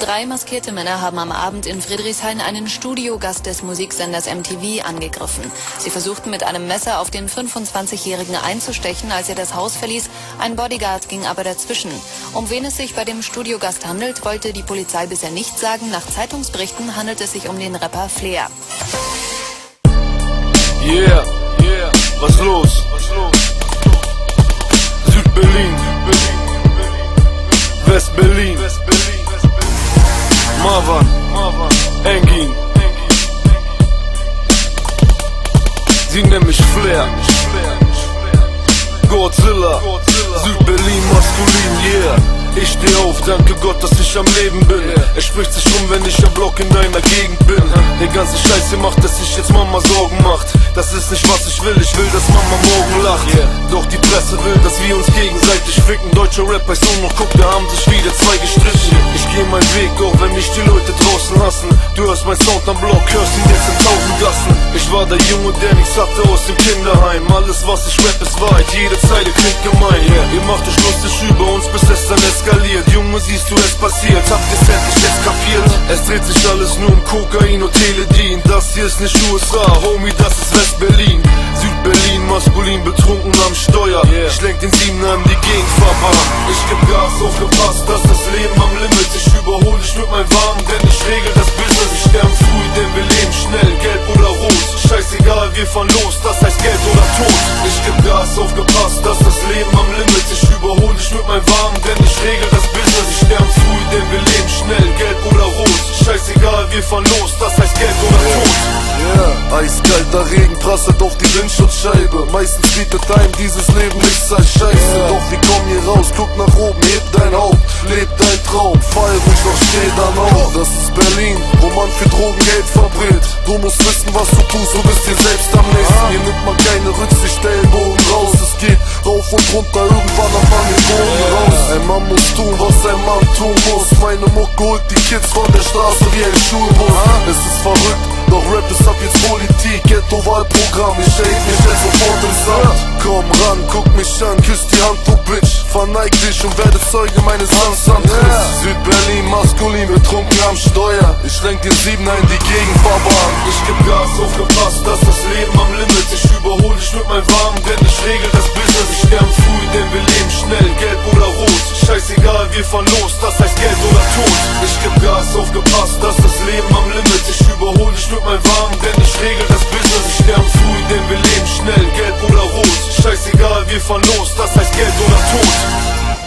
3 maskierte Männer haben am Abend in Friedrichshain einen Studiogast des Musiksenders MTV angegriffen. Sie versuchten mit einem Messer auf den 25-Jährigen einzustechen, als er das Haus verließ. Ein Bodyguard ging aber dazwischen. Um wen es sich bei dem Studiogast handelt, wollte die Polizei bisher nicht sagen. Nach Zeitungsberichten handelt es sich um den Rapper Flair. Yeah, was los? Süd-Berlin, West-Berlin, Marwan, Engin. Sie nennen mich Flair, Godzilla, Süd-Berlin maskulin, yeah. Ich steh auf, danke Gott, dass ich am Leben bin. Es spricht sich rum, wenn ich am Block in deiner Gegend bin. Der ganze Scheiß hier macht, dass sich jetzt Mama Sorgen macht. Das ist nicht was ich will dass Mama morgen lacht. Doch die Presse will, dass wir uns gegenseitig ficken. Deutscher Rap heißt nur noch, guck, da haben sich wieder zwei gestrichen. Ich geh meinen Weg, auch wenn mich die Leute draußen hassen. Du hörst mein Sound am Block, hörst ihn jetzt in 1000 Gassen. Ich war der Junge, der nichts hatte aus dem Kinderheim. Alles was ich rap ist Wahrheit, jede Zeile klingt gemein. Ihr macht euch lustig über uns, bis es dann eskaliert. Junge, siehst du, es passiert, habt ihr's endlich jetzt kapiert? Es dreht sich alles nur um Kokain und Teledin. Das hier ist nicht USA, Homie, das ist West-Berlin. Süd-Berlin, maskulin, betrunken am Steuer. Ich lenk den Siebener in die Gegend, Fahrer. Ich geb Gas, aufgepasst, dass das Leben am Limit. Ich überhole dich mit meinem Warmen, denn ich regel das Business. Ich sterben früh, denn wir leben schnell, gelb oder rot. Scheißegal, wir fahren los, das heißt Geld oder Tod. Ich geb Gas, aufgepasst, dass das Leben am Limit. Ich überhole dich mit meinem Warmen, denn ich regel das Business. Ich sterben früh, denn wir leben schnell, gelb oder rot. Scheißegal, wir fahren los, das heißt Geld oder Tod. Eiskalter Regen prasselt auf die Windschutzscheibe. Meistens bietet einem dieses Leben nichts als Scheiße. Doch wir kommen hier raus, guck nach oben, heb dein Haupt, leb dein Traum, fall ruhig, doch steh dann auf. Das ist Berlin, wo man für Drogen Geld verbrät. Du musst wissen, was du tust, du bist dir selbst am nächsten. Hier nimmt man keine Rücksicht, Ellenbogen raus. Es geht rauf und runter, irgendwann hat man den Boden raus. Ein Mann muss tun, was ein Mann tun muss. Meine Mucke holt die Kids von der Straße wie ein Schulbus. Es ist verrückt, doch Rap ist ab jetzt Politik, Ghetto-Wahlprogramm, ich erheb mich jetzt sofort ins Amt. Komm ran, guck mich an, küss die Hand, du Bitch. Verneig dich und werde Zeuge meines Amtsantritts. Süd-Berlin, maskulin, betrunken am Steuer. Ich lenk den Siebener in die Gegend, Barbaren. Ich geb Gas, aufgepasst, dass das Leben am Limit. Ich überhole dich mit meinem Warmen, denn ich regel das Business. Ich sterben früh, denn wir leben schnell, gelb oder rot. Scheißegal, wir fahren los, das heißt Geld oder Tod. Ich geb Gas, aufgepasst, dass das Leben am Limit. Ich überhole dich mit meinem Warmen, denn ich regel das Business. Ich sterben früh, denn wir leben schnell, gelb oder rot. Scheißegal, wir fahren los, das heißt Geld oder Tod.